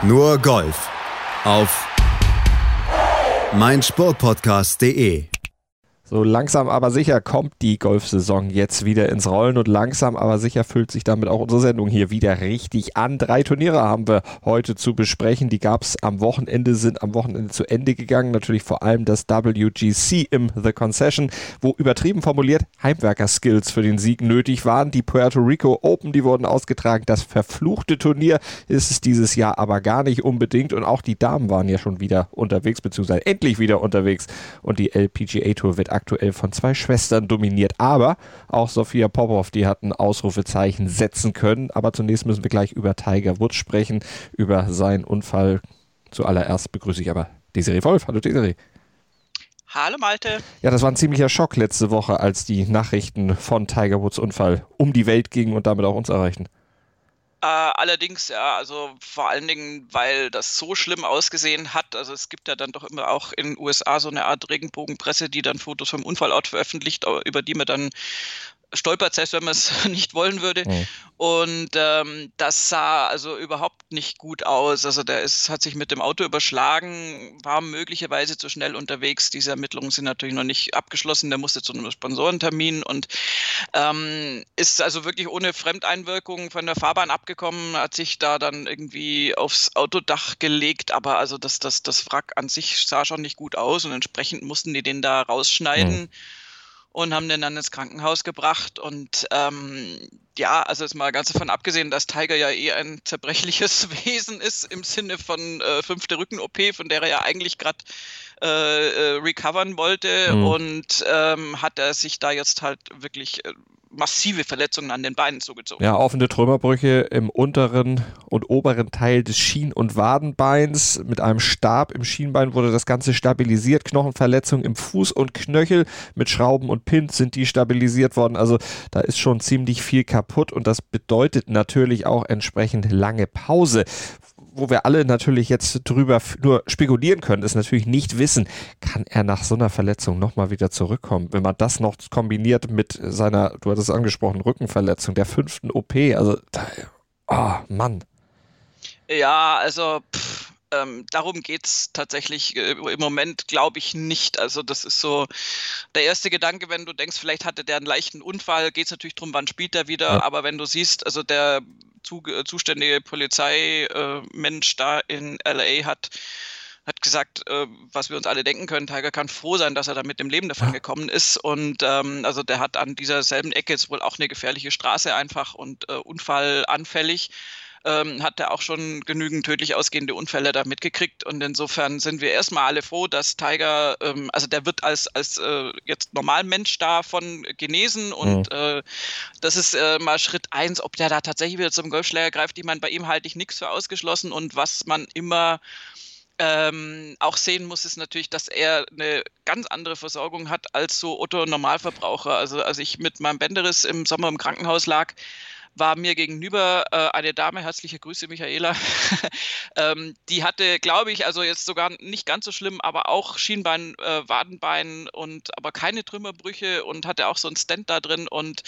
Nur Golf auf meinsportpodcast.de. So langsam aber sicher kommt die Golfsaison jetzt wieder ins Rollen und langsam aber sicher füllt sich damit auch unsere Sendung hier wieder richtig an. 3 Turniere haben wir heute zu besprechen. Die gab es am Wochenende, sind am Wochenende zu Ende gegangen. Natürlich vor allem das WGC im The Concession, wo übertrieben formuliert Heimwerker-Skills für den Sieg nötig waren. Die Puerto Rico Open, die wurden ausgetragen. Das verfluchte Turnier ist es dieses Jahr aber gar nicht unbedingt. Und auch die Damen waren ja schon wieder unterwegs, beziehungsweise endlich wieder unterwegs. Und die LPGA Tour wird aktuell von 2 Schwestern dominiert, aber auch Sophia Popov, die hat ein Ausrufezeichen setzen können. Aber zunächst müssen wir gleich über Tiger Woods sprechen, über seinen Unfall. Zuallererst begrüße ich aber Desiree Wolf. Hallo Desiree. Hallo Malte. Ja, das war ein ziemlicher Schock letzte Woche, als die Nachrichten von Tiger Woods Unfall um die Welt gingen und damit auch uns erreichten. Allerdings, ja, also vor allen Dingen, weil das so schlimm ausgesehen hat. Also es gibt ja dann doch immer auch in den USA so eine Art Regenbogenpresse, die dann Fotos vom Unfallort veröffentlicht, über die man dann stolpert, selbst wenn man es nicht wollen würde. Mhm. Und das sah also überhaupt nicht gut aus. Also hat sich mit dem Auto überschlagen, war möglicherweise zu schnell unterwegs. Diese Ermittlungen sind natürlich noch nicht abgeschlossen. Der musste zu einem Sponsorentermin und ist also wirklich ohne Fremdeinwirkung von der Fahrbahn abgekommen, hat sich da dann irgendwie aufs Autodach gelegt. Aber also das Wrack an sich sah schon nicht gut aus und entsprechend mussten die den da rausschneiden. Mhm. Und haben den dann ins Krankenhaus gebracht und ja, also jetzt mal ganz davon abgesehen, dass Tiger ja ein zerbrechliches Wesen ist im Sinne von 5. Rücken-OP, von der er ja eigentlich gerade recovern wollte und hat er sich da jetzt halt wirklich massive Verletzungen an den Beinen zugezogen. Ja, offene Trümmerbrüche im unteren und oberen Teil des Schien- und Wadenbeins. Mit einem Stab im Schienbein wurde das Ganze stabilisiert. Knochenverletzungen im Fuß und Knöchel mit Schrauben und Pins sind die stabilisiert worden. Also da ist schon ziemlich viel kaputt und das bedeutet natürlich auch entsprechend lange Pause. Wo wir alle natürlich jetzt drüber nur spekulieren können, ist natürlich nicht wissen, kann er nach so einer Verletzung nochmal wieder zurückkommen? Wenn man das noch kombiniert mit seiner, du hattest es angesprochen, Rückenverletzung, der 5. OP, also, Mann. Ja, also, darum geht's tatsächlich im Moment, glaube ich, nicht. Also das ist so der erste Gedanke, wenn du denkst, vielleicht hatte der einen leichten Unfall, geht es natürlich darum, wann spielt er wieder. Ja. Aber wenn du siehst, also der zuständige Polizeimensch da in LA hat gesagt, was wir uns alle denken können, Tiger kann froh sein, dass er da mit dem Leben davon gekommen ist. Und also der hat an dieser selben Ecke jetzt wohl auch eine gefährliche Straße einfach und unfallanfällig. Hat er auch schon genügend tödlich ausgehende Unfälle da mitgekriegt und insofern sind wir erstmal alle froh, dass Tiger, also der wird als jetzt Normalmensch davon genesen und das ist mal Schritt 1, ob der da tatsächlich wieder zum Golfschläger greift. Ich meine, bei ihm halte ich nichts für ausgeschlossen und was man immer auch sehen muss, ist natürlich, dass er eine ganz andere Versorgung hat als so Otto-Normalverbraucher. Also als ich mit meinem Bänderriss im Sommer im Krankenhaus lag, war mir gegenüber eine Dame, herzliche Grüße Michaela, die hatte, glaube ich, also jetzt sogar nicht ganz so schlimm, aber auch Schienbein, Wadenbein und aber keine Trümmerbrüche und hatte auch so ein Stent da drin und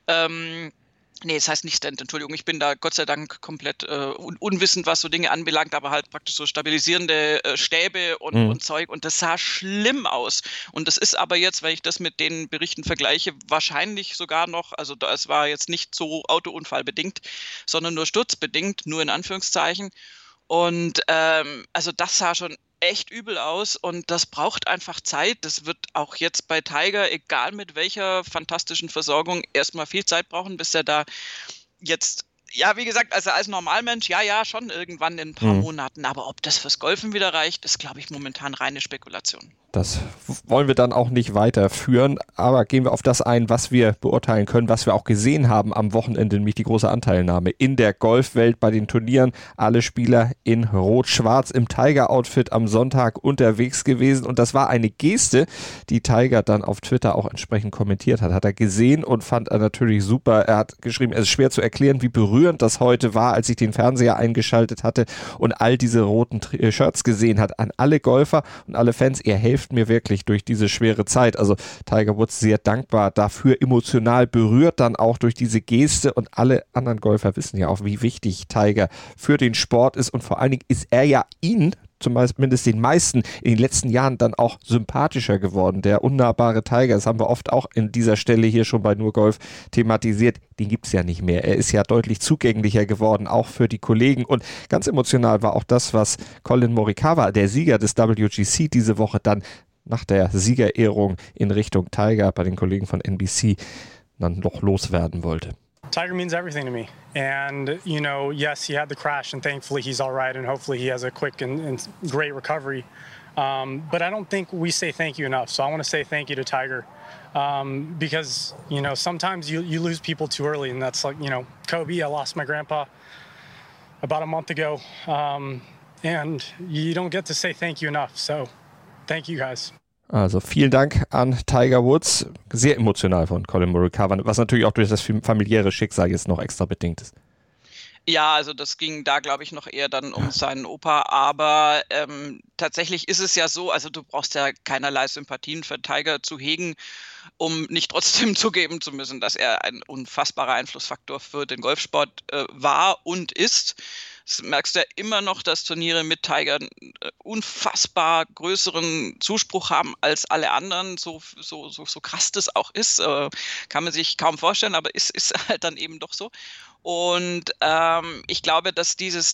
nee, das heißt nicht Stent, Entschuldigung, ich bin da Gott sei Dank komplett unwissend, was so Dinge anbelangt, aber halt praktisch so stabilisierende Stäbe und Zeug und das sah schlimm aus und das ist aber jetzt, wenn ich das mit den Berichten vergleiche, wahrscheinlich sogar noch, also es war jetzt nicht so autounfallbedingt, sondern nur sturzbedingt, nur in Anführungszeichen und also das sah schon echt übel aus und das braucht einfach Zeit. Das wird auch jetzt bei Tiger, egal mit welcher fantastischen Versorgung, erstmal viel Zeit brauchen, bis er da jetzt, ja, wie gesagt, also als Normalmensch, ja, schon irgendwann in ein paar Monaten, aber ob das fürs Golfen wieder reicht, ist, glaube ich, momentan reine Spekulation. Das wollen wir dann auch nicht weiterführen, aber gehen wir auf das ein, was wir beurteilen können, was wir auch gesehen haben am Wochenende, nämlich die große Anteilnahme in der Golfwelt bei den Turnieren. Alle Spieler in Rot-Schwarz im Tiger-Outfit am Sonntag unterwegs gewesen und das war eine Geste, die Tiger dann auf Twitter auch entsprechend kommentiert hat. Hat er gesehen und fand er natürlich super. Er hat geschrieben, es ist schwer zu erklären, wie berührend das heute war, als ich den Fernseher eingeschaltet hatte und all diese roten Shirts gesehen hat. An alle Golfer und alle Fans, ihr helft hilft mir wirklich durch diese schwere Zeit. Also Tiger Woods sehr dankbar dafür, emotional berührt dann auch durch diese Geste und alle anderen Golfer wissen ja auch, wie wichtig Tiger für den Sport ist und vor allen Dingen ist er ja zumindest den meisten in den letzten Jahren dann auch sympathischer geworden. Der unnahbare Tiger, das haben wir oft auch in dieser Stelle hier schon bei Nur Golf thematisiert, den gibt es ja nicht mehr. Er ist ja deutlich zugänglicher geworden, auch für die Kollegen und ganz emotional war auch das, was Collin Morikawa, der Sieger des WGC diese Woche dann nach der Siegerehrung in Richtung Tiger bei den Kollegen von NBC dann noch loswerden wollte. Tiger means everything to me. And, you know, yes, he had the crash and thankfully he's all right and hopefully he has a quick and great recovery. But I don't think we say thank you enough. So I want to say thank you to Tiger because, you know, sometimes you lose people too early. And that's like, you know, Kobe, I lost my grandpa about a month ago. And you don't get to say thank you enough. So thank you guys. Also vielen Dank an Tiger Woods. Sehr emotional von Collin Morikawa, was natürlich auch durch das familiäre Schicksal jetzt noch extra bedingt ist. Ja, also das ging da, glaube ich, noch eher dann um seinen Opa, aber tatsächlich ist es ja so, also du brauchst ja keinerlei Sympathien für Tiger zu hegen, um nicht trotzdem zugeben zu müssen, dass er ein unfassbarer Einflussfaktor für den Golfsport war und ist. Das merkst du ja immer noch, dass Turniere mit Tiger einen unfassbar größeren Zuspruch haben als alle anderen, so krass das auch ist, kann man sich kaum vorstellen, aber ist halt dann eben doch so. Und ich glaube, dass dieses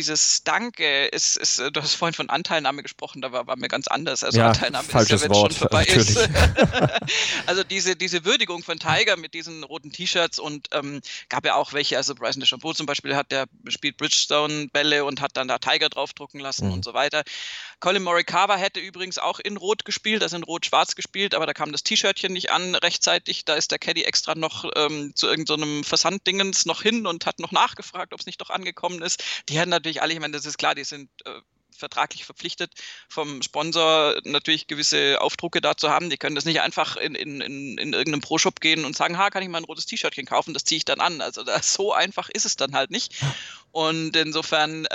Danke ist, du hast vorhin von Anteilnahme gesprochen, da war mir ganz anders. Also ja, Anteilnahme falsches ist ja, wenn es Wort, schon vorbei natürlich. ist. Also diese Würdigung von Tiger mit diesen roten T-Shirts und gab ja auch welche, also Bryson DeChambeau zum Beispiel spielt Bridgestone-Bälle und hat dann da Tiger draufdrucken lassen und so weiter. Collin Morikawa hätte übrigens auch in Rot gespielt, also in Rot-Schwarz gespielt, aber da kam das T-Shirtchen nicht an rechtzeitig. Da ist der Caddy extra noch zu irgendeinem Versanddingens noch hin und hat noch nachgefragt, ob es nicht doch angekommen ist. Die haben natürlich alle, ich meine, das ist klar, die sind vertraglich verpflichtet, vom Sponsor natürlich gewisse Aufdrucke da zu haben. Die können das nicht einfach in irgendeinem Pro-Shop gehen und sagen, kann ich mal ein rotes T-Shirtchen kaufen, das ziehe ich dann an. Also so einfach ist es dann halt nicht. Und insofern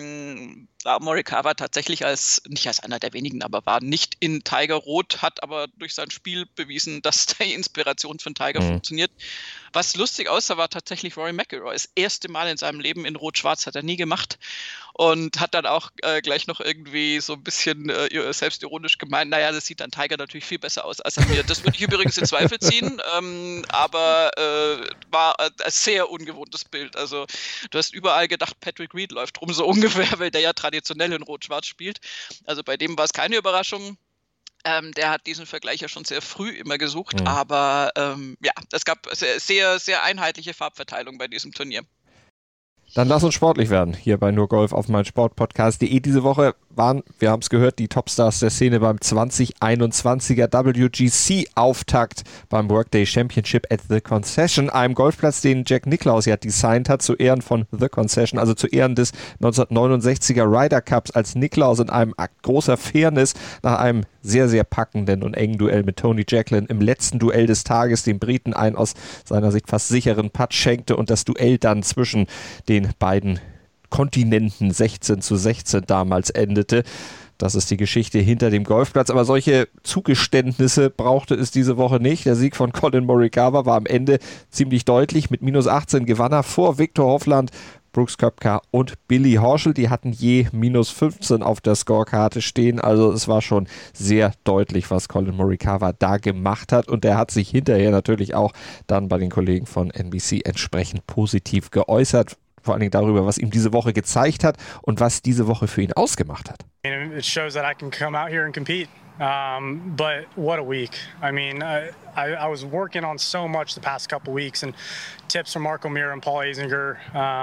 war Morikawa tatsächlich nicht als einer der wenigen, aber war nicht in Tiger Rot, hat aber durch sein Spiel bewiesen, dass die Inspiration von Tiger funktioniert. Was lustig aussah, war tatsächlich Rory McIlroy. Das erste Mal in seinem Leben in Rot-Schwarz hat er nie gemacht und hat dann auch gleich noch irgendwie so ein bisschen selbstironisch gemeint, naja, das sieht dann Tiger natürlich viel besser aus als an mir. Das würde ich übrigens in Zweifel ziehen, aber war ein sehr ungewohntes Bild. Also du hast überall gedacht, Patrick Reed läuft rum so ungefähr, weil der ja traditionell in Rot-Schwarz spielt. Also bei dem war es keine Überraschung. Der hat diesen Vergleich ja schon sehr früh immer gesucht, aber es gab sehr, sehr einheitliche Farbverteilung bei diesem Turnier. Dann lass uns sportlich werden, hier bei Nur Golf auf meinsportpodcast.de. Diese Woche waren, wir haben es gehört, die Topstars der Szene beim 2021er WGC-Auftakt beim Workday Championship at The Concession, einem Golfplatz, den Jack Nicklaus ja designt hat, zu Ehren von The Concession, also zu Ehren des 1969er Ryder Cups, als Nicklaus in einem Akt großer Fairness nach einem sehr, sehr packenden und engen Duell mit Tony Jacklin im letzten Duell des Tages dem Briten einen aus seiner Sicht fast sicheren Putt schenkte und das Duell dann zwischen den beiden Kontinenten 16:16 damals endete. Das ist die Geschichte hinter dem Golfplatz. Aber solche Zugeständnisse brauchte es diese Woche nicht. Der Sieg von Collin Morikawa war am Ende ziemlich deutlich. Mit -18 gewann er vor Viktor Hovland, Brooks Koepka und Billy Horschel. Die hatten je -15 auf der Scorekarte stehen. Also es war schon sehr deutlich, was Collin Morikawa da gemacht hat. Und der hat sich hinterher natürlich auch dann bei den Kollegen von NBC entsprechend positiv geäußert. Vor allen Dingen darüber, was ihm diese Woche gezeigt hat und was diese Woche für ihn ausgemacht hat. It shows that I can come out here and compete. But what a week. I mean, I was working on so much the past couple weeks and tips from Mark O'Meara and Paul Azinger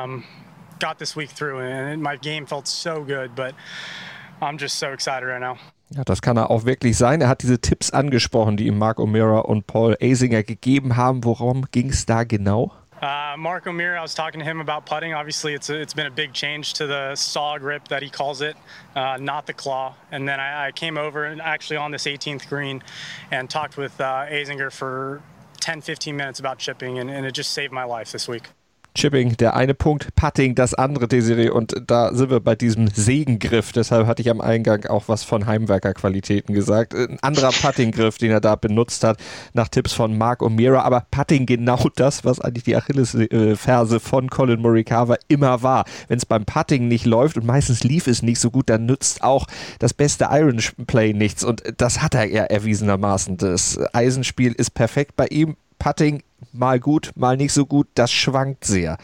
got this week through and my game felt so good, but I'm just so excited right now. Ja, das kann er auch wirklich sein. Er hat diese Tipps angesprochen, die ihm Mark O'Meara und Paul Azinger gegeben haben. Worum ging es da genau? Mark O'Meara, I was talking to him about putting. Obviously, it's been a big change to the saw grip that he calls it, not the claw. And then I came over and actually on this 18th green and talked with Azinger for 10-15 minutes about chipping, and it just saved my life this week. Chipping, der eine Punkt, Putting, das andere, Desiree, und da sind wir bei diesem Segengriff, deshalb hatte ich am Eingang auch was von Heimwerkerqualitäten gesagt. Ein anderer Puttinggriff, den er da benutzt hat, nach Tipps von Mark O'Meara, aber Putting genau das, was eigentlich die Achillesferse von Collin Morikawa immer war. Wenn es beim Putting nicht läuft und meistens lief es nicht so gut, dann nützt auch das beste Iron-Play nichts und das hat er ja erwiesenermaßen. Das Eisenspiel ist perfekt bei ihm, Putting mal gut, mal nicht so gut, das schwankt sehr.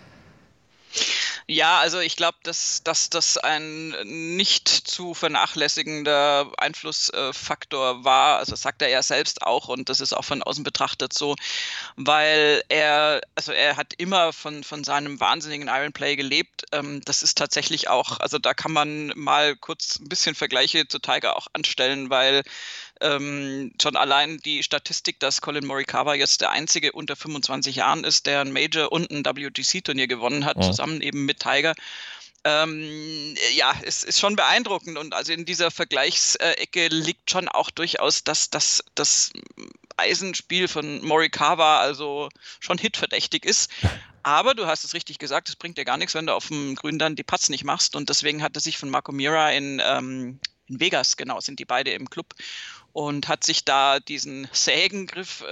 Ja, also ich glaube, dass das ein nicht zu vernachlässigender Einflussfaktor war. Also das sagt er ja selbst auch und das ist auch von außen betrachtet so, weil er hat immer von seinem wahnsinnigen Ironplay gelebt. Das ist tatsächlich auch, also da kann man mal kurz ein bisschen Vergleiche zu Tiger auch anstellen, weil schon allein die Statistik, dass Collin Morikawa jetzt der einzige unter 25 Jahren ist, der ein Major und ein WGC-Turnier gewonnen hat, zusammen eben mit Tiger. Es ist schon beeindruckend und also in dieser Vergleichsecke liegt schon auch durchaus das Eisenspiel von Morikawa also schon hitverdächtig ist. Aber du hast es richtig gesagt, es bringt dir gar nichts, wenn du auf dem Grün dann die Putts nicht machst und deswegen hat er sich von Mark O'Meara in Vegas, genau, sind die beide im Club und hat sich da diesen Sägengriff,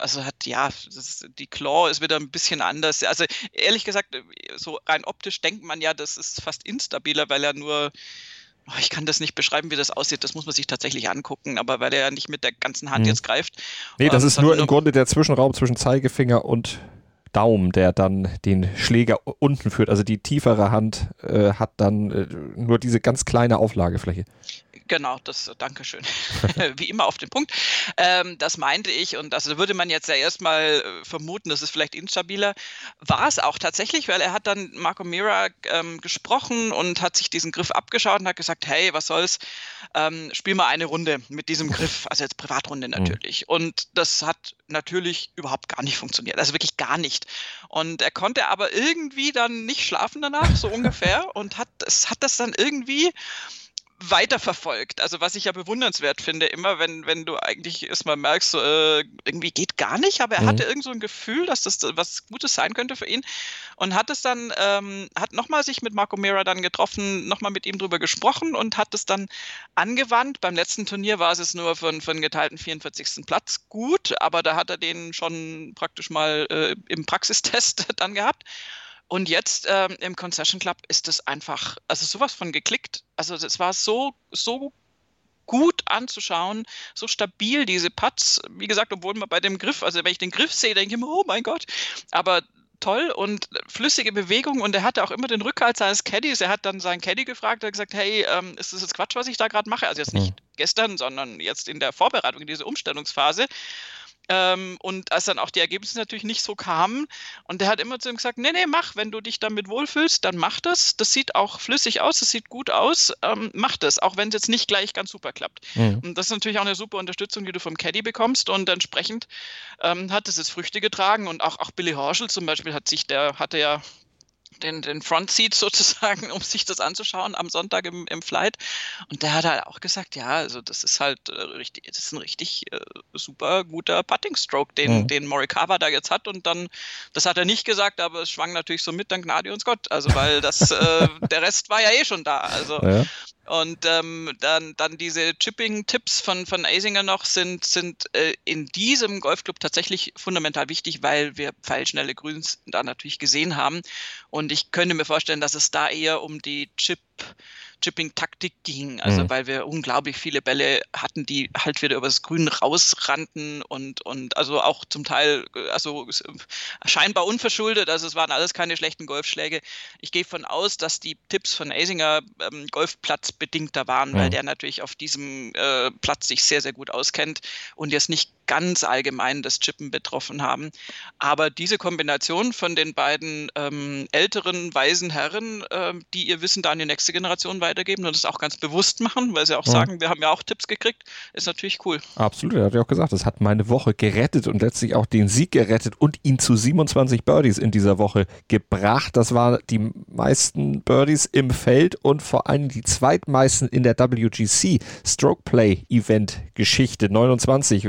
die Claw ist wieder ein bisschen anders. Also ehrlich gesagt, so rein optisch denkt man ja, das ist fast instabiler, weil er nur, ich kann das nicht beschreiben, wie das aussieht, das muss man sich tatsächlich angucken, aber weil er ja nicht mit der ganzen Hand jetzt greift. Nee, das ist nur im Grunde der Zwischenraum zwischen Zeigefinger und Daumen, der dann den Schläger unten führt. Also die tiefere Hand hat dann nur diese ganz kleine Auflagefläche. Genau, Dankeschön. Wie immer auf den Punkt. Das meinte ich und das würde man jetzt ja erstmal vermuten, das ist vielleicht instabiler. War es auch tatsächlich, weil er hat dann Mark O'Meara gesprochen und hat sich diesen Griff abgeschaut und hat gesagt, hey, was soll's, spiel mal eine Runde mit diesem Griff, also jetzt Privatrunde natürlich. Und das hat natürlich überhaupt gar nicht funktioniert, also wirklich gar nicht. Und er konnte aber irgendwie dann nicht schlafen danach, so ungefähr, und hat das dann irgendwie weiterverfolgt. Also was ich ja bewundernswert finde, immer wenn du eigentlich erstmal merkst, so, irgendwie geht gar nicht, aber er hatte irgend so ein Gefühl, dass das was Gutes sein könnte für ihn und hat es dann, hat nochmal sich mit Mark O'Meara dann getroffen, nochmal mit ihm drüber gesprochen und hat es dann angewandt. Beim letzten Turnier war es nur für einen geteilten 44. Platz gut, aber da hat er den schon praktisch mal im Praxistest dann gehabt. Und jetzt im Concession Club ist es einfach, also sowas von geklickt. Also das war so gut anzuschauen, so stabil, diese Putts. Wie gesagt, obwohl man bei dem Griff, also wenn ich den Griff sehe, denke ich immer, oh mein Gott. Aber toll und flüssige Bewegung und er hatte auch immer den Rückhalt seines Caddies. Er hat dann seinen Caddy gefragt, er hat gesagt, hey, ist das jetzt Quatsch, was ich da gerade mache? Also jetzt nicht gestern, sondern jetzt in der Vorbereitung, in dieser Umstellungsphase. Und als dann auch die Ergebnisse natürlich nicht so kamen und der hat immer zu ihm gesagt, nee, mach, wenn du dich damit wohlfühlst, dann mach das, das sieht auch flüssig aus, das sieht gut aus, mach das, auch wenn es jetzt nicht gleich ganz super klappt. Und das ist natürlich auch eine super Unterstützung, die du vom Caddy bekommst und entsprechend hat es jetzt Früchte getragen und auch Billy Horschel zum Beispiel hatte ja den Frontseat sozusagen, um sich das anzuschauen am Sonntag im Flight. Und der hat halt auch gesagt, ja, also das ist halt richtig, das ist ein richtig super guter Putting-Stroke, den Morikawa da jetzt hat. Und dann, das hat er nicht gesagt, aber es schwang natürlich so mit, dann Gnade uns Gott. Also weil der Rest war ja eh schon da. Also ja. Und dann diese Chipping-Tipps von Azinger noch sind in diesem Golfclub tatsächlich fundamental wichtig, weil wir pfeilschnelle Grüns da natürlich gesehen haben. Und ich könnte mir vorstellen, dass es da eher um die Chipping-Taktik ging, also weil wir unglaublich viele Bälle hatten, die halt wieder übers Grün rausrannten und also auch zum Teil also scheinbar unverschuldet, also es waren alles keine schlechten Golfschläge. Ich gehe von aus, dass die Tipps von Azinger Golfplatz bedingter waren, weil der natürlich auf diesem Platz sich sehr, sehr gut auskennt und jetzt nicht ganz allgemein das Chippen betroffen haben. Aber diese Kombination von den beiden älteren, weisen Herren, die ihr Wissen da an die nächste Generation weitergeben und das auch ganz bewusst machen, weil sie auch sagen, wir haben ja auch Tipps gekriegt, ist natürlich cool. Absolut, er hat ja auch gesagt, das hat meine Woche gerettet und letztlich auch den Sieg gerettet und ihn zu 27 Birdies in dieser Woche gebracht. Das waren die meisten Birdies im Feld und vor allem die zweitmeisten in der WGC Stroke Play Event Geschichte. 29 wird da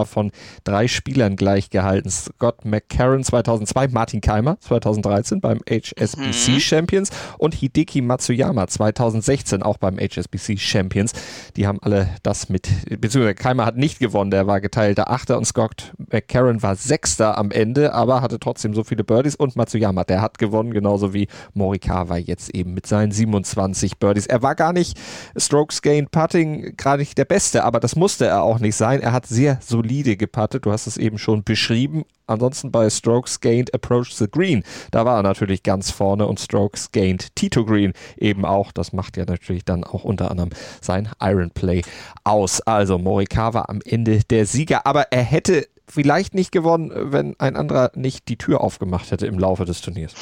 von 3 Spielern gleich gehalten. Scott McCarron 2002, Martin Keimer 2013 beim HSBC Champions und Hideki Matsuyama 2016 auch beim HSBC Champions. Die haben alle das beziehungsweise Keimer hat nicht gewonnen, der war geteilter Achter und Scott McCarron war Sechster am Ende, aber hatte trotzdem so viele Birdies und Matsuyama, der hat gewonnen, genauso wie Morikawa jetzt eben mit seinen 27 Birdies. Er war gar nicht Strokes Gained Putting, gerade nicht der Beste, aber das musste er auch nicht sein. Er hat sehr solide geputtet, du hast es eben schon beschrieben. Ansonsten bei Strokes Gained Approach the Green, da war er natürlich ganz vorne und Strokes Gained Tee to Green eben auch. Das macht ja natürlich dann auch unter anderem sein Iron Play aus. Also Morikawa am Ende der Sieger, aber er hätte vielleicht nicht gewonnen, wenn ein anderer nicht die Tür aufgemacht hätte im Laufe des Turniers.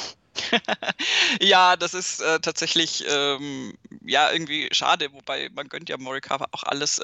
Ja, das ist tatsächlich irgendwie schade, wobei man gönnt ja Morikawa auch alles.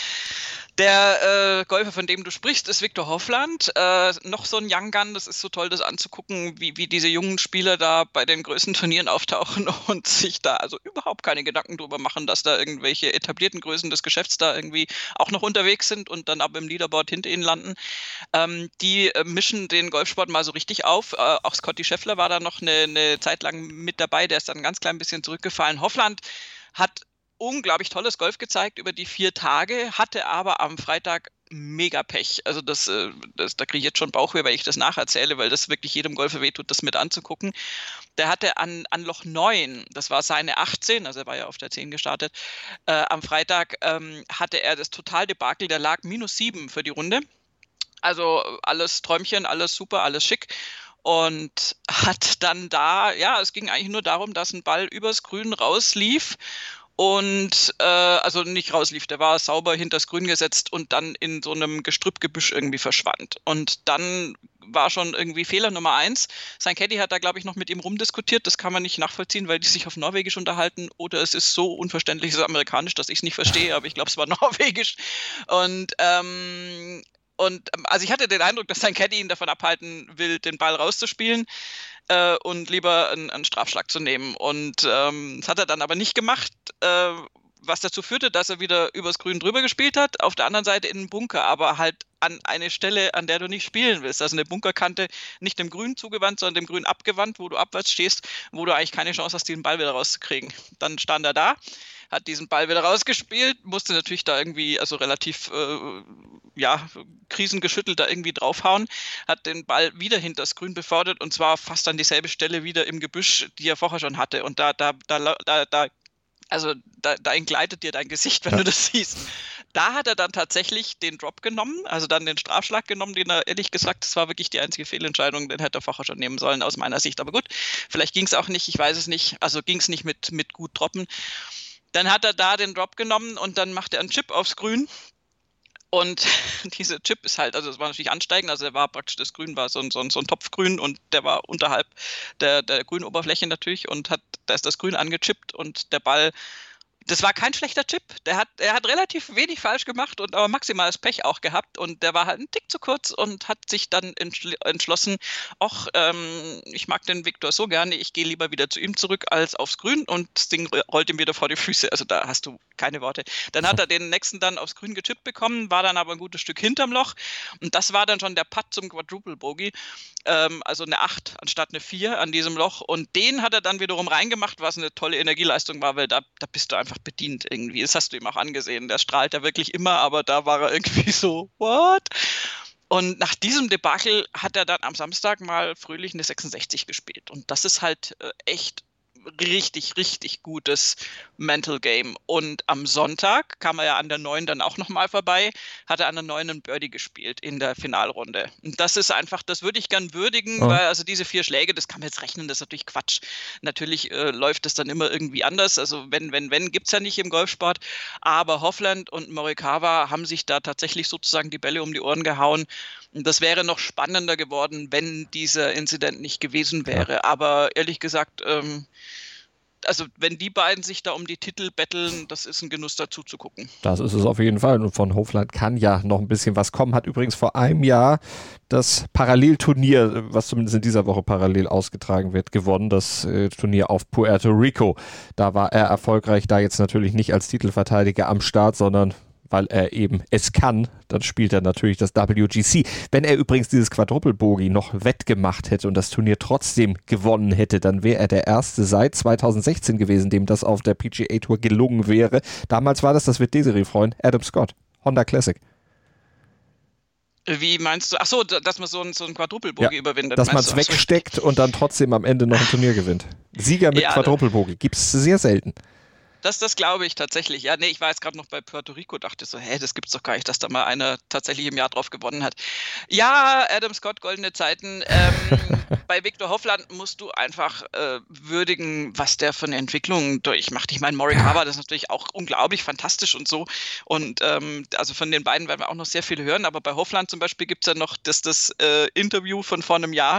Der Golfer, von dem du sprichst, ist Viktor Hovland. Noch so ein Young Gun, das ist so toll, das anzugucken, wie diese jungen Spieler da bei den größten Turnieren auftauchen und sich da also überhaupt keine Gedanken drüber machen, dass da irgendwelche etablierten Größen des Geschäfts da irgendwie auch noch unterwegs sind und dann aber im Leaderboard hinter ihnen landen. Die mischen den Golfsport mal so richtig auf. Auch Scotty Scheffler war da noch eine Zeit lang mit dabei, der ist dann ein ganz klein bisschen zurückgefallen. Hovland hat unglaublich tolles Golf gezeigt über die 4 Tage, hatte aber am Freitag mega Pech. Also da kriege ich jetzt schon Bauchweh, weil ich das nacherzähle, weil das wirklich jedem Golfer wehtut, das mit anzugucken. Der hatte an Loch 9, das war seine 18, also er war ja auf der 10 gestartet, am Freitag hatte er das Totaldebakel, der lag -7 für die Runde. Also alles Träumchen, alles super, alles schick. Und hat dann es ging eigentlich nur darum, dass ein Ball übers Grün rauslief und also nicht rauslief, der war sauber hinters Grün gesetzt und dann in so einem Gestrüppgebüsch irgendwie verschwand. Und dann war schon irgendwie Fehler Nummer 1. Sein Caddy hat da, glaube ich, noch mit ihm rumdiskutiert. Das kann man nicht nachvollziehen, weil die sich auf Norwegisch unterhalten. Oder es ist so unverständliches Amerikanisch, dass ich es nicht verstehe. Aber ich glaube, es war Norwegisch. Und also ich hatte den Eindruck, dass sein Caddy ihn davon abhalten will, den Ball rauszuspielen und lieber einen Strafschlag zu nehmen. Und das hat er dann aber nicht gemacht, was dazu führte, dass er wieder übers Grün drüber gespielt hat, auf der anderen Seite in den Bunker, aber halt an eine Stelle, an der du nicht spielen willst. Also eine Bunkerkante nicht dem Grün zugewandt, sondern dem Grün abgewandt, wo du abwärts stehst, wo du eigentlich keine Chance hast, diesen Ball wieder rauszukriegen. Dann stand er da, hat diesen Ball wieder rausgespielt, musste natürlich da irgendwie, also relativ, krisengeschüttelt da irgendwie draufhauen, hat den Ball wieder hinters Grün befördert und zwar fast an dieselbe Stelle wieder im Gebüsch, die er vorher schon hatte. Und da entgleitet dir dein Gesicht, wenn du das siehst. Da hat er dann tatsächlich den Drop genommen, also dann den Strafschlag genommen, den er ehrlich gesagt, das war wirklich die einzige Fehlentscheidung, den hätte er vorher schon nehmen sollen aus meiner Sicht. Aber gut, vielleicht ging es auch nicht, ich weiß es nicht, also ging es nicht mit gut droppen. Dann hat er da den Drop genommen und dann macht er einen Chip aufs Grün. Und dieser Chip ist halt, also es war natürlich ansteigend, also er war praktisch, das Grün war so ein Topfgrün und der war unterhalb der Grünoberfläche natürlich und da ist das Grün angechippt und der Ball, das war kein schlechter Chip, er hat relativ wenig falsch gemacht und aber maximales Pech auch gehabt und der war halt ein Tick zu kurz und hat sich dann entschlossen, ich mag den Viktor so gerne, ich gehe lieber wieder zu ihm zurück als aufs Grün und das Ding rollt ihm wieder vor die Füße, also da hast du keine Worte. Dann hat er den nächsten dann aufs Grün gechippt bekommen, war dann aber ein gutes Stück hinterm Loch und das war dann schon der Putt zum Quadruple Bogey, also eine 8 anstatt eine 4 an diesem Loch und den hat er dann wiederum reingemacht, was eine tolle Energieleistung war, weil da bist du einfach bedient irgendwie. Das hast du ihm auch angesehen. Der strahlt ja wirklich immer, aber da war er irgendwie so, what? Und nach diesem Debakel hat er dann am Samstag mal fröhlich eine 66 gespielt. Und das ist halt echt richtig, richtig gutes Mental Game. Und am Sonntag kam er ja an der 9 dann auch nochmal vorbei, hat er an der 9 einen Birdie gespielt in der Finalrunde. Und das ist einfach, das würde ich gern würdigen, weil also diese 4 Schläge, das kann man jetzt rechnen, das ist natürlich Quatsch. Natürlich läuft das dann immer irgendwie anders. Also wenn, gibt es ja nicht im Golfsport. Aber Hovland und Morikawa haben sich da tatsächlich sozusagen die Bälle um die Ohren gehauen. Und das wäre noch spannender geworden, wenn dieser Incident nicht gewesen wäre. Ja. Aber ehrlich gesagt, also wenn die beiden sich da um die Titel betteln, das ist ein Genuss dazu zu gucken. Das ist es auf jeden Fall. Und von Hovland kann ja noch ein bisschen was kommen. Hat übrigens vor einem Jahr das Parallelturnier, was zumindest in dieser Woche parallel ausgetragen wird, gewonnen. Das Turnier auf Puerto Rico. Da war er erfolgreich, da jetzt natürlich nicht als Titelverteidiger am Start, sondern weil er eben es kann, dann spielt er natürlich das WGC. Wenn er übrigens dieses Quadruple-Bogey noch wettgemacht hätte und das Turnier trotzdem gewonnen hätte, dann wäre er der Erste seit 2016 gewesen, dem das auf der PGA Tour gelungen wäre. Damals war das wird Desiree-Freund, Adam Scott, Honda Classic. Wie meinst du? Ach so, dass man so ein Quadruple-Bogey überwindet. Dass man es wegsteckt und dann trotzdem am Ende noch ein Turnier gewinnt. Sieger mit Quadruple-Bogey gibt es sehr selten. Das glaube ich tatsächlich. Ja, nee, ich war jetzt gerade noch bei Puerto Rico, dachte so, das gibt's doch gar nicht, dass da mal einer tatsächlich im Jahr drauf gewonnen hat. Ja, Adam Scott, goldene Zeiten. Bei Viktor Hovland musst du einfach würdigen, was der für eine Entwicklung durchmacht. Ich meine, Morikawa, das ist natürlich auch unglaublich fantastisch und so. Und also von den beiden werden wir auch noch sehr viel hören. Aber bei Hovland zum Beispiel gibt es ja noch das Interview von vor einem Jahr,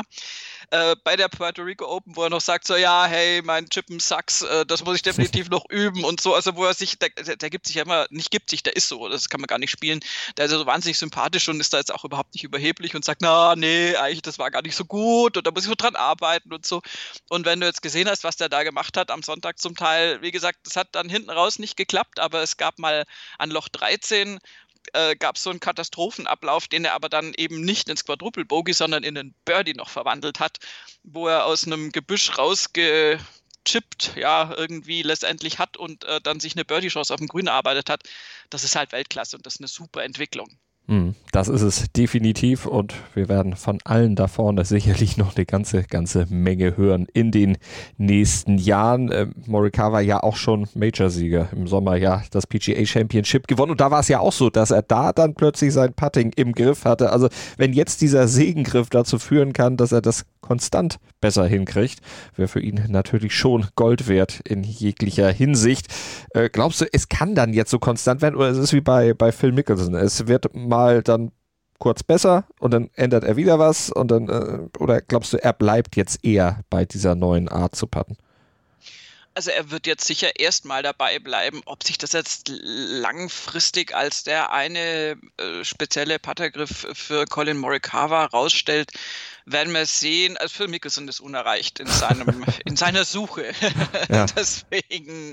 bei der Puerto Rico Open, wo er noch sagt, so, ja, hey, mein Chippen sucks, das muss ich definitiv noch üben und so, also wo er sich, der gibt sich ja immer, der ist so, das kann man gar nicht spielen, der ist ja so wahnsinnig sympathisch und ist da jetzt auch überhaupt nicht überheblich und sagt, nee, eigentlich, das war gar nicht so gut und da muss ich so dran arbeiten und so. Und wenn du jetzt gesehen hast, was der da gemacht hat am Sonntag zum Teil, wie gesagt, das hat dann hinten raus nicht geklappt, aber es gab mal an Loch 13 gab es so einen Katastrophenablauf, den er aber dann eben nicht ins Quadruple Bogey, sondern in einen Birdie noch verwandelt hat, wo er aus einem Gebüsch rausgechippt, irgendwie letztendlich hat und dann sich eine Birdie-Chance auf dem Grün erarbeitet hat. Das ist halt Weltklasse und das ist eine super Entwicklung. Das ist es definitiv und wir werden von allen da vorne sicherlich noch eine ganze Menge hören in den nächsten Jahren. Morikawa ja auch schon Major-Sieger im Sommer, das PGA Championship gewonnen und da war es ja auch so, dass er da dann plötzlich sein Putting im Griff hatte. Also wenn jetzt dieser Segengriff dazu führen kann, dass er das konstant besser hinkriegt, wäre für ihn natürlich schon Gold wert in jeglicher Hinsicht. Glaubst du, es kann dann jetzt so konstant werden oder ist es wie bei Phil Mickelson? Es wird mal dann kurz besser und dann ändert er wieder was und dann oder glaubst du, er bleibt jetzt eher bei dieser neuen Art zu putten? Also er wird jetzt sicher erstmal dabei bleiben, ob sich das jetzt langfristig als der eine spezielle Puttergriff für Collin Morikawa rausstellt, werden wir sehen. Also Phil Mickelson ist unerreicht in seiner Suche. Ja. Deswegen,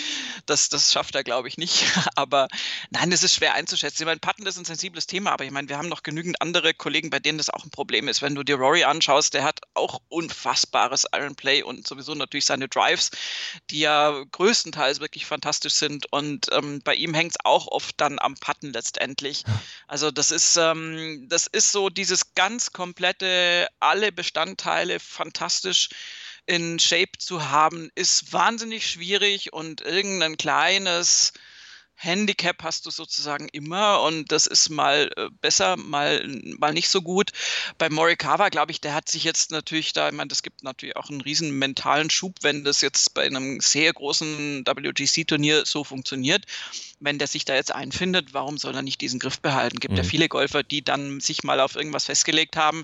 das schafft er, glaube ich, nicht. Aber nein, das ist schwer einzuschätzen. Ich meine, Putten ist ein sensibles Thema, aber ich meine, wir haben noch genügend andere Kollegen, bei denen das auch ein Problem ist. Wenn du dir Rory anschaust, der hat auch unfassbares Ironplay und sowieso natürlich seine Drives, die ja größtenteils wirklich fantastisch sind. Und bei ihm hängt es auch oft dann am Putten letztendlich. Also das ist so dieses ganz komplette, alle Bestandteile fantastisch in Shape zu haben, ist wahnsinnig schwierig und irgendein kleines Handicap hast du sozusagen immer und das ist mal besser, mal nicht so gut. Bei Morikawa, glaube ich, der hat sich jetzt natürlich ich meine, das gibt natürlich auch einen riesen mentalen Schub, wenn das jetzt bei einem sehr großen WGC-Turnier so funktioniert. Wenn der sich da jetzt einfindet, warum soll er nicht diesen Griff behalten? Gibt ja viele Golfer, die dann sich mal auf irgendwas festgelegt haben.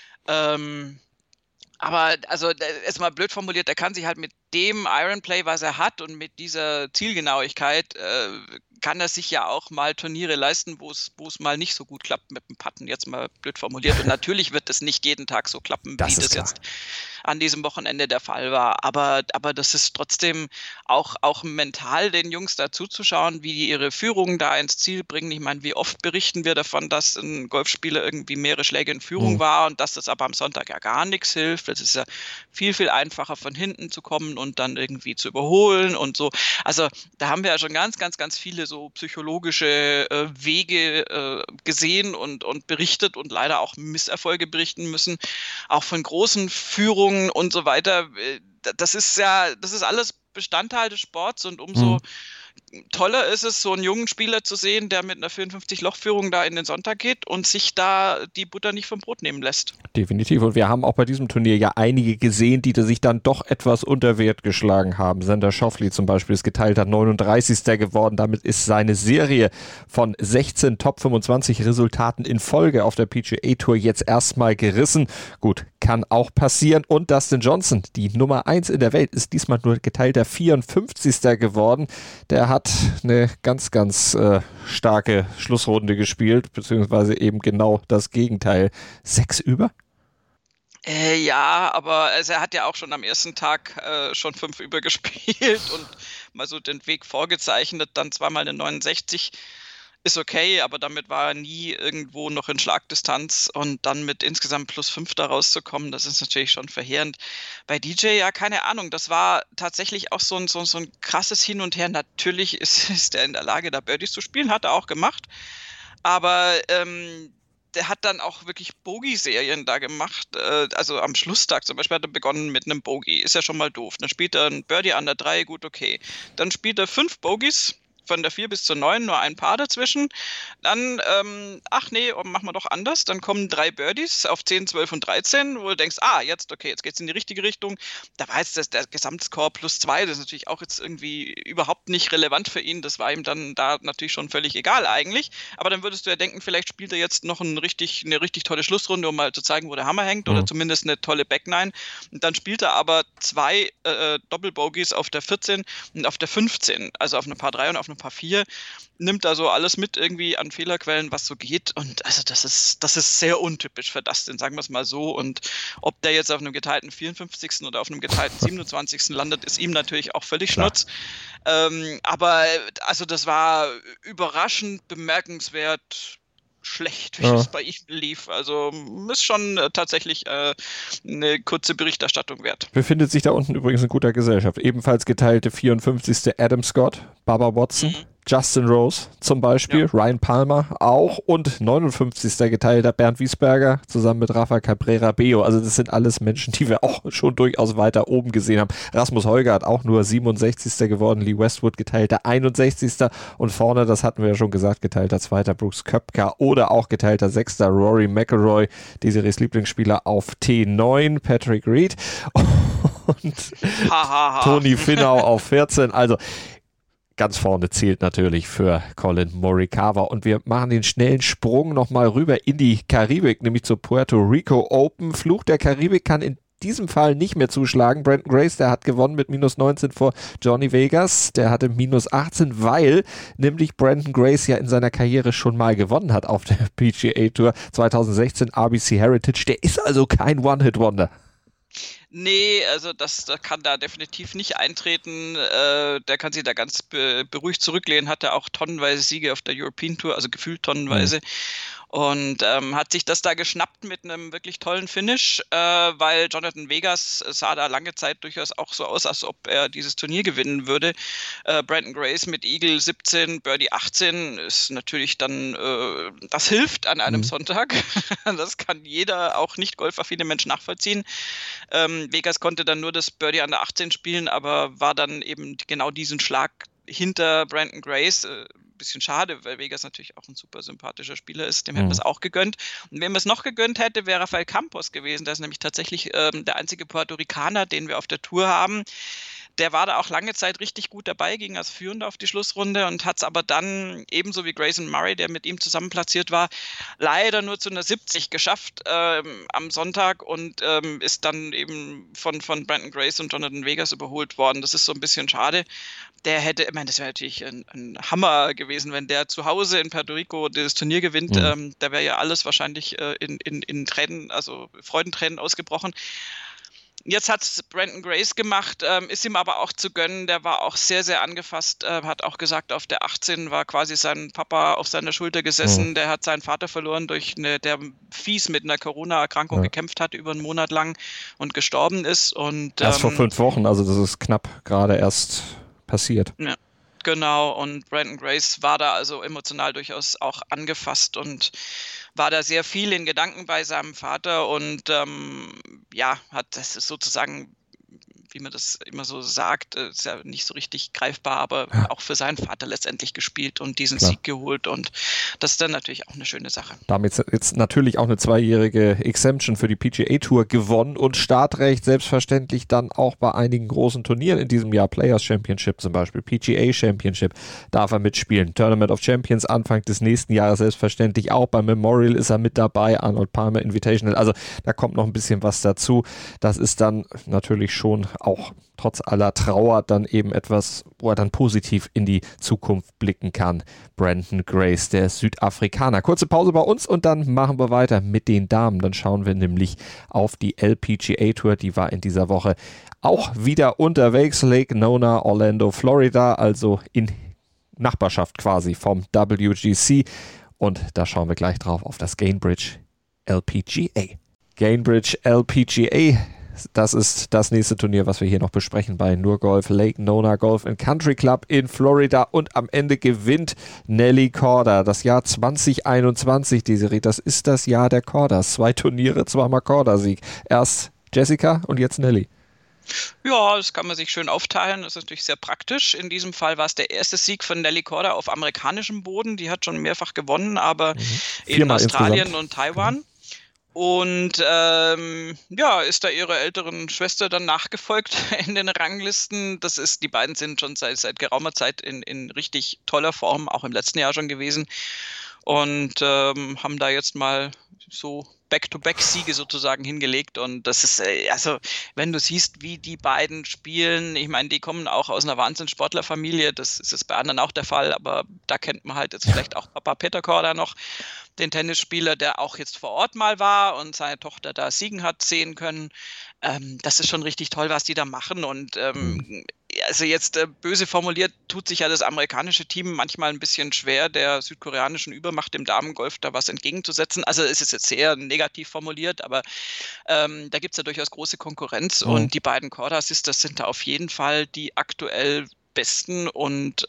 Aber also erstmal blöd formuliert, er kann sich halt mit dem Ironplay, was er hat und mit dieser Zielgenauigkeit, kann er sich ja auch mal Turniere leisten, wo es mal nicht so gut klappt mit dem Putten, jetzt mal blöd formuliert. Und natürlich wird es nicht jeden Tag so klappen, wie das jetzt an diesem Wochenende der Fall war. Aber das ist trotzdem auch mental den Jungs da zuzuschauen, wie die ihre Führung da ins Ziel bringen. Ich meine, wie oft berichten wir davon, dass ein Golfspieler irgendwie mehrere Schläge in Führung war und dass das aber am Sonntag ja gar nichts hilft. Es ist ja viel, viel einfacher von hinten zu kommen und dann irgendwie zu überholen und so. Also da haben wir ja schon ganz, ganz, ganz viele so psychologische Wege gesehen und berichtet und leider auch Misserfolge berichten müssen, auch von großen Führungen und so weiter. Das ist alles Bestandteil des Sports und umso toller ist es, so einen jungen Spieler zu sehen, der mit einer 54-Loch-Führung da in den Sonntag geht und sich da die Butter nicht vom Brot nehmen lässt. Definitiv. Und wir haben auch bei diesem Turnier ja einige gesehen, die sich dann doch etwas unter Wert geschlagen haben. Xander Schauffele zum Beispiel ist geteilter 39. geworden. Damit ist seine Serie von 16 Top 25 Resultaten in Folge auf der PGA Tour jetzt erstmal gerissen. Gut, kann auch passieren. Und Dustin Johnson, die Nummer 1 in der Welt, ist diesmal nur geteilter 54. geworden. Der hat eine ganz, ganz starke Schlussrunde gespielt, beziehungsweise eben genau das Gegenteil. 6 über? Ja, aber er hat ja auch schon am ersten Tag schon 5 über gespielt und mal so den Weg vorgezeichnet, dann zweimal eine 69 ist okay, aber damit war er nie irgendwo noch in Schlagdistanz und dann mit insgesamt +5 da rauszukommen, das ist natürlich schon verheerend. Bei DJ, ja, keine Ahnung, das war tatsächlich auch so ein krasses Hin und Her. Natürlich ist er in der Lage, da Birdies zu spielen, hat er auch gemacht, aber der hat dann auch wirklich Bogey-Serien da gemacht, also am Schlusstag zum Beispiel hat er begonnen mit einem Bogey, ist ja schon mal doof, dann spielt er ein Birdie an der 3, gut, okay, dann spielt er 5 Bogies, von der 4 bis zur 9, nur ein Paar dazwischen. Dann, machen wir doch anders. Dann kommen 3 Birdies auf 10, 12 und 13, wo du denkst, jetzt geht's in die richtige Richtung. Da war jetzt der Gesamtscore +2, das ist natürlich auch jetzt irgendwie überhaupt nicht relevant für ihn. Das war ihm dann da natürlich schon völlig egal eigentlich. Aber dann würdest du ja denken, vielleicht spielt er jetzt noch eine richtig tolle Schlussrunde, um mal zu zeigen, wo der Hammer hängt, oder zumindest eine tolle Back-Nine. Und dann spielt er aber 2 Doppelbogies auf der 14 und auf der 15, also auf eine Paar 3 und auf eine Paar 4, nimmt da so alles mit irgendwie an Fehlerquellen, was so geht, und also das ist sehr untypisch für Dustin, sagen wir es mal so, und ob der jetzt auf einem geteilten 54. oder auf einem geteilten 27. landet, ist ihm natürlich auch völlig Schnurz. Aber also das war überraschend bemerkenswert schlecht, wie es bei ihm lief. Also ist schon tatsächlich eine kurze Berichterstattung wert. Befindet sich da unten übrigens in guter Gesellschaft. Ebenfalls geteilte 54. Adam Scott, Bubba Watson, Justin Rose zum Beispiel, Ryan Palmer auch, und 59. geteilter Bernd Wiesberger zusammen mit Rafa Cabrera Bello. Also das sind alles Menschen, die wir auch schon durchaus weiter oben gesehen haben. Rasmus Højgaard auch nur 67. geworden, Lee Westwood geteilter 61. und vorne, das hatten wir ja schon gesagt, geteilter 2. Brooks Koepka oder auch geteilter 6. Rory McIlroy, Desirees Lieblingsspieler, auf T9, Patrick Reed und Toni Finau auf 14. Also ganz vorne zählt natürlich für Collin Morikawa. Und wir machen den schnellen Sprung nochmal rüber in die Karibik, nämlich zur Puerto Rico Open. Fluch der Karibik kann in diesem Fall nicht mehr zuschlagen. Brandon Grace, der hat gewonnen mit -19 vor Johnny Vegas. Der hatte -18, weil nämlich Brandon Grace ja in seiner Karriere schon mal gewonnen hat auf der PGA Tour 2016 RBC Heritage. Der ist also kein One-Hit-Wonder. Nee, also das kann da definitiv nicht eintreten. Der kann sich da ganz beruhigt zurücklehnen, hatte auch tonnenweise Siege auf der European Tour, also gefühlt tonnenweise. Und hat sich das da geschnappt mit einem wirklich tollen Finish, weil Jonathan Vegas sah da lange Zeit durchaus auch so aus, als ob er dieses Turnier gewinnen würde. Brandon Grace mit Eagle 17, Birdie 18 ist natürlich dann, das hilft an einem Sonntag. Das kann jeder, auch nicht golfaffine Mensch, nachvollziehen. Vegas konnte dann nur das Birdie an der 18 spielen, aber war dann eben genau diesen Schlag hinter Brandon Grace. Bisschen schade, weil Vegas natürlich auch ein super sympathischer Spieler ist, dem hätten wir es auch gegönnt. Und wem wir es noch gegönnt hätte, wäre Rafael Campos gewesen. Der ist nämlich tatsächlich der einzige Puerto Ricaner, den wir auf der Tour haben. Der war da auch lange Zeit richtig gut dabei, ging als Führender auf die Schlussrunde und hat es aber dann, ebenso wie Grayson Murray, der mit ihm zusammen platziert war, leider nur zu einer 70 geschafft am Sonntag und ist dann eben von Brandon Grace und Jonathan Vegas überholt worden. Das ist so ein bisschen schade. Das wäre natürlich ein Hammer gewesen, wenn der zu Hause in Puerto Rico das Turnier gewinnt. Da wäre ja alles wahrscheinlich in Tränen, also Freudentränen ausgebrochen. Jetzt hat es Brandon Grace gemacht, ist ihm aber auch zu gönnen. Der war auch sehr, sehr angefasst, hat auch gesagt, auf der 18 war quasi sein Papa auf seiner Schulter gesessen. Der hat seinen Vater verloren, der fies mit einer Corona-Erkrankung gekämpft hat, über einen Monat lang und gestorben ist. Und erst vor 5 Wochen, also das ist knapp gerade erst passiert. Ja. Genau, und Brandon Grace war da also emotional durchaus auch angefasst und war da sehr viel in Gedanken bei seinem Vater und das ist sozusagen, wie man das immer so sagt, ist ja nicht so richtig greifbar, aber auch für seinen Vater letztendlich gespielt und diesen Sieg geholt, und das ist dann natürlich auch eine schöne Sache. Damit jetzt natürlich auch eine 2-jährige Exemption für die PGA Tour gewonnen und Startrecht selbstverständlich dann auch bei einigen großen Turnieren in diesem Jahr, Players Championship zum Beispiel, PGA Championship darf er mitspielen, Tournament of Champions Anfang des nächsten Jahres selbstverständlich auch, beim Memorial ist er mit dabei, Arnold Palmer Invitational, also da kommt noch ein bisschen was dazu, das ist dann natürlich schon auch trotz aller Trauer dann eben etwas, wo er dann positiv in die Zukunft blicken kann. Brandon Grace, der Südafrikaner. Kurze Pause bei uns und dann machen wir weiter mit den Damen. Dann schauen wir nämlich auf die LPGA Tour, die war in dieser Woche auch wieder unterwegs. Lake Nona, Orlando, Florida, also in Nachbarschaft quasi vom WGC. Und da schauen wir gleich drauf auf das Gainbridge LPGA. Gainbridge LPGA, das ist das nächste Turnier, was wir hier noch besprechen bei Nur Golf Lake Nona Golf and Country Club in Florida. Und am Ende gewinnt Nelly Korda. Das Jahr 2021, Desiree, das ist das Jahr der Kordas. 2 Turniere, 2-mal Korda-Sieg. Erst Jessica und jetzt Nelly. Ja, das kann man sich schön aufteilen. Das ist natürlich sehr praktisch. In diesem Fall war es der erste Sieg von Nelly Korda auf amerikanischem Boden. Die hat schon mehrfach gewonnen, aber in Australien insgesamt. Und Taiwan. Und ist da ihrer älteren Schwester dann nachgefolgt in den Ranglisten. Die beiden sind schon seit geraumer Zeit in richtig toller Form, auch im letzten Jahr schon gewesen. Und haben da jetzt mal so Back-to-Back-Siege sozusagen hingelegt. Und das ist, wenn du siehst, wie die beiden spielen, ich meine, die kommen auch aus einer Wahnsinns-Sportlerfamilie, das ist jetzt bei anderen auch der Fall, aber da kennt man halt jetzt vielleicht auch Papa Peter Korda noch, den Tennisspieler, der auch jetzt vor Ort mal war und seine Tochter da siegen hat sehen können. Das ist schon richtig toll, was die da machen. Und also jetzt böse formuliert, tut sich ja das amerikanische Team manchmal ein bisschen schwer, der südkoreanischen Übermacht im Damengolf da was entgegenzusetzen. Also es ist jetzt sehr negativ formuliert, aber da gibt es ja durchaus große Konkurrenz. Und die beiden Korda-Sisters sind da auf jeden Fall die aktuell besten und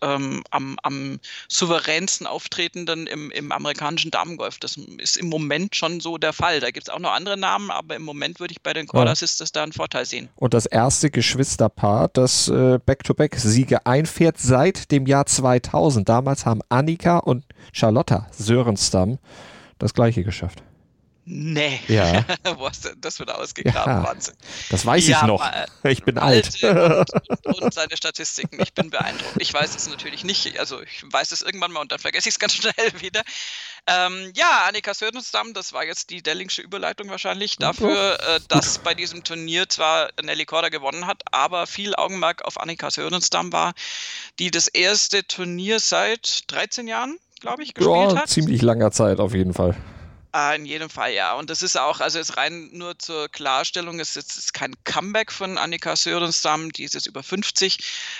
am souveränsten auftretenden im amerikanischen Damengolf. Das ist im Moment schon so der Fall. Da gibt es auch noch andere Namen, aber im Moment würde ich bei den Korda Sisters da einen Vorteil sehen. Und das erste Geschwisterpaar, das Back-to-Back-Siege einfährt seit dem Jahr 2000. Damals haben Annika und Charlotta Sörenstam das Gleiche geschafft. Nee, ja. Wo hast du das wieder ausgegraben? Ja, Wahnsinn. Das weiß ich noch. Ich bin alt. Und seine Statistiken, ich bin beeindruckt. Ich weiß es natürlich nicht, also ich weiß es irgendwann mal und dann vergesse ich es ganz schnell wieder. Annika Sörenstam, das war jetzt die Dellingsche Überleitung wahrscheinlich dafür, dass bei diesem Turnier zwar Nelly Korda gewonnen hat, aber viel Augenmerk auf Annika Sörenstam war, die das erste Turnier seit 13 Jahren, glaube ich, gespielt hat. Ziemlich langer Zeit auf jeden Fall. In jedem Fall, ja. Und das ist auch, also jetzt rein nur zur Klarstellung, es ist kein Comeback von Annika Sörenstam, die ist jetzt über 50.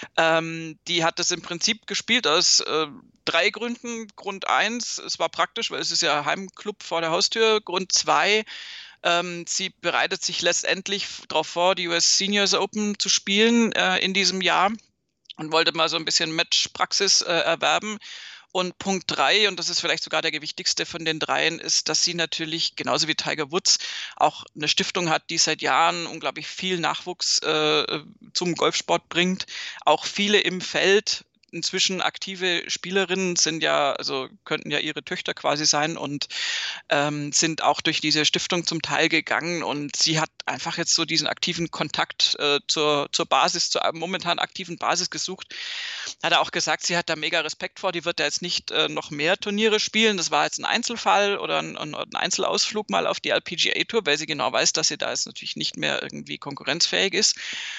Die hat das im Prinzip gespielt aus 3 Gründen. Grund 1, es war praktisch, weil es ist ja Heimclub vor der Haustür. Grund 2, sie bereitet sich letztendlich darauf vor, die US Seniors Open zu spielen in diesem Jahr und wollte mal so ein bisschen Matchpraxis erwerben. Und Punkt 3, und das ist vielleicht sogar der gewichtigste von den 3, ist, dass sie natürlich, genauso wie Tiger Woods, auch eine Stiftung hat, die seit Jahren unglaublich viel Nachwuchs zum Golfsport bringt. Auch viele im Feld, inzwischen aktive Spielerinnen könnten ja ihre Töchter quasi sein und sind auch durch diese Stiftung zum Teil gegangen und sie hat einfach jetzt so diesen aktiven Kontakt zur Basis, zur momentan aktiven Basis gesucht. Hat er auch gesagt, sie hat da mega Respekt vor, die wird da jetzt nicht noch mehr Turniere spielen. Das war jetzt ein Einzelfall oder ein Einzelausflug mal auf die LPGA Tour, weil sie genau weiß, dass sie da jetzt natürlich nicht mehr irgendwie konkurrenzfähig ist.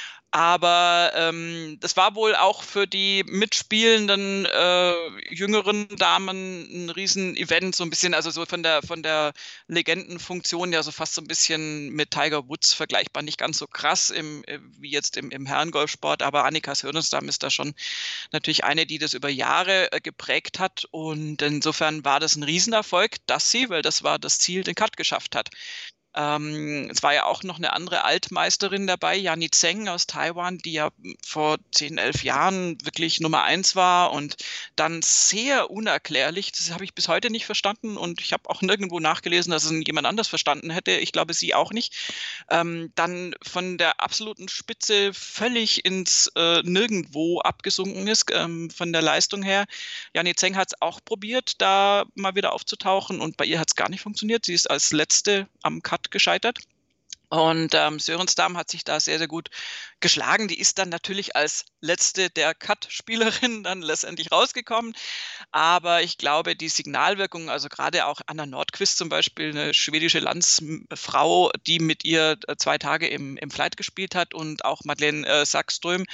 Aber das war wohl auch für die mitspielenden jüngeren Damen ein Riesen-Event, so ein bisschen, also so von der Legendenfunktion ja so fast so ein bisschen mit Tiger Woods vergleichbar, nicht ganz so krass wie jetzt im Herrengolfsport, aber Annika Sörenstam ist da schon natürlich eine, die das über Jahre geprägt hat und insofern war das ein Riesenerfolg, weil das war das Ziel, den Cut geschafft hat. Es war ja auch noch eine andere Altmeisterin dabei, Yani Tseng aus Taiwan, die ja vor 10, 11 Jahren wirklich Nummer 1 war und dann sehr unerklärlich, das habe ich bis heute nicht verstanden und ich habe auch nirgendwo nachgelesen, dass es jemand anders verstanden hätte, ich glaube sie auch nicht, dann von der absoluten Spitze völlig ins Nirgendwo abgesunken ist, von der Leistung her. Yani Tseng hat es auch probiert, da mal wieder aufzutauchen und bei ihr hat es gar nicht funktioniert, sie ist als Letzte am Cut gescheitert. Und Sörenstam hat sich da sehr, sehr gut geschlagen. Die ist dann natürlich als letzte der Cut-Spielerin dann letztendlich rausgekommen. Aber ich glaube, die Signalwirkung, also gerade auch Anna Nordqvist zum Beispiel, eine schwedische Landsfrau, die mit ihr 2 Tage im Flight gespielt hat und auch Madeleine Sackström,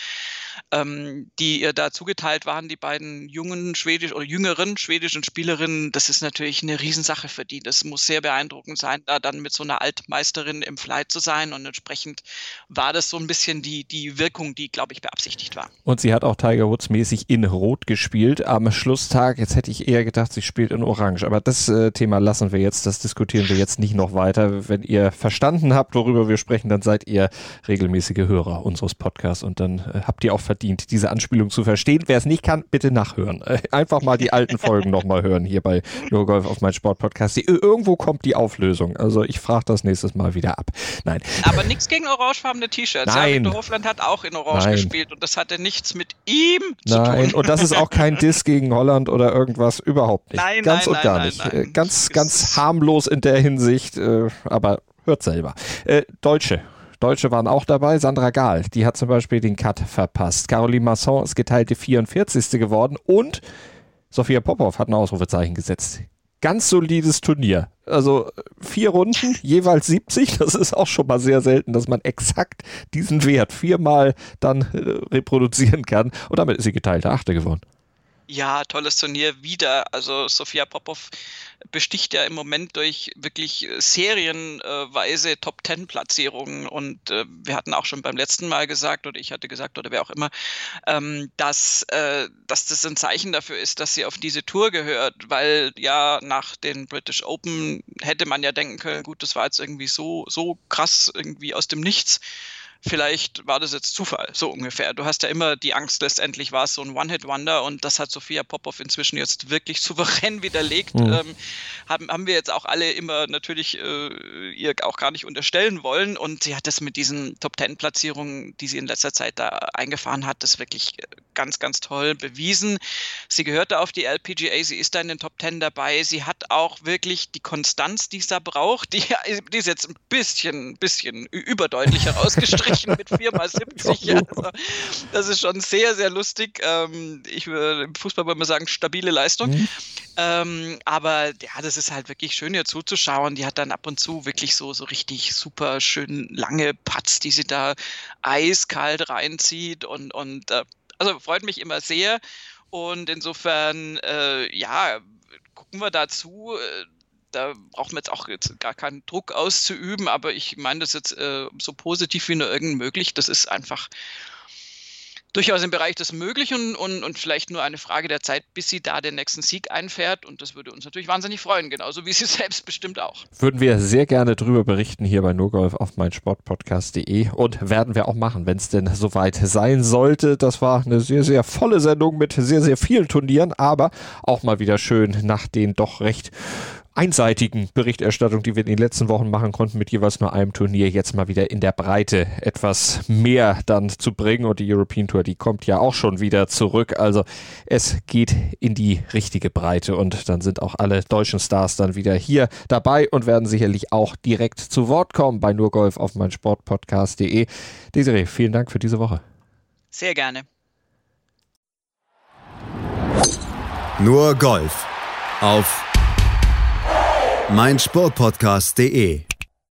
die ihr da zugeteilt waren, die beiden jüngeren schwedischen Spielerinnen, das ist natürlich eine Riesensache für die. Das muss sehr beeindruckend sein, da dann mit so einer Altmeisterin im Flight zu sein und entsprechend war das so ein bisschen die die Wirkung, die, glaube ich, beabsichtigt war. Und sie hat auch Tiger Woods mäßig in Rot gespielt am Schlusstag. Jetzt hätte ich eher gedacht, sie spielt in Orange. Aber das Thema lassen wir jetzt, das diskutieren wir jetzt nicht noch weiter. Wenn ihr verstanden habt, worüber wir sprechen, dann seid ihr regelmäßige Hörer unseres Podcasts und dann habt ihr auch verdient, diese Anspielung zu verstehen. Wer es nicht kann, bitte nachhören. Einfach mal die alten Folgen nochmal hören hier bei Nur Golf auf mein Sportpodcast. Irgendwo kommt die Auflösung. Also ich frage das nächstes Mal wieder ab. Nein. Aber nichts gegen orangefarbene T-Shirts. Ja, Viktor Hovland hat auch in Orange gespielt und das hatte nichts mit ihm zu tun. Nein, und das ist auch kein Diss gegen Holland oder irgendwas, überhaupt nicht. Nein, ganz und gar nicht. Ganz harmlos in der Hinsicht, aber hört selber. Deutsche waren auch dabei. Sandra Gahl, die hat zum Beispiel den Cut verpasst. Caroline Masson ist geteilte 44. geworden und Sophia Popov hat ein Ausrufezeichen gesetzt. Ganz solides Turnier. Also 4 Runden, jeweils 70. Das ist auch schon mal sehr selten, dass man exakt diesen Wert 4-mal dann reproduzieren kann. Und damit ist sie geteilte 8. geworden. Ja, tolles Turnier wieder. Also Sophia Popov besticht ja im Moment durch wirklich serienweise Top-10-Platzierungen und wir hatten auch schon beim letzten Mal gesagt, oder ich hatte gesagt, oder wer auch immer, dass das ein Zeichen dafür ist, dass sie auf diese Tour gehört, weil ja nach den British Open hätte man ja denken können, gut, das war jetzt irgendwie so krass irgendwie aus dem Nichts. Vielleicht war das jetzt Zufall, so ungefähr. Du hast ja immer die Angst, letztendlich war es so ein One-Hit-Wonder und das hat Sophia Popov inzwischen jetzt wirklich souverän widerlegt. Haben wir jetzt auch alle immer natürlich ihr auch gar nicht unterstellen wollen und sie hat das mit diesen Top-10-Platzierungen, die sie in letzter Zeit da eingefahren hat, das wirklich ganz, ganz toll bewiesen. Sie gehört da auf die LPGA, sie ist da in den Top 10 dabei, sie hat auch wirklich die Konstanz, die es da braucht, die ist jetzt ein bisschen überdeutlich herausgestrichen mit 4x70. Also, das ist schon sehr, sehr lustig. Ich würde im Fußball würde man sagen, stabile Leistung. Aber ja, das ist halt wirklich schön, ihr zuzuschauen. Die hat dann ab und zu wirklich so richtig super schön lange Putts, die sie da eiskalt reinzieht und also freut mich immer sehr. Und insofern, gucken wir dazu. Da brauchen wir jetzt auch gar keinen Druck auszuüben, aber ich meine das jetzt so positiv wie nur irgend möglich. Das ist einfach durchaus im Bereich des Möglichen und vielleicht nur eine Frage der Zeit, bis sie da den nächsten Sieg einfährt. Und das würde uns natürlich wahnsinnig freuen, genauso wie sie selbst bestimmt auch. Würden wir sehr gerne drüber berichten hier bei nurgolf auf meinsportpodcast.de und werden wir auch machen, wenn es denn soweit sein sollte. Das war eine sehr, sehr volle Sendung mit sehr, sehr vielen Turnieren, aber auch mal wieder schön nach den doch recht einseitigen Berichterstattung, die wir in den letzten Wochen machen konnten, mit jeweils nur einem Turnier, jetzt mal wieder in der Breite etwas mehr dann zu bringen. Und die European Tour, die kommt ja auch schon wieder zurück. Also es geht in die richtige Breite und dann sind auch alle deutschen Stars dann wieder hier dabei und werden sicherlich auch direkt zu Wort kommen bei nurgolf auf meinsportpodcast.de. Desiree, vielen Dank für diese Woche. Sehr gerne. Nur Golf auf meinsportpodcast.de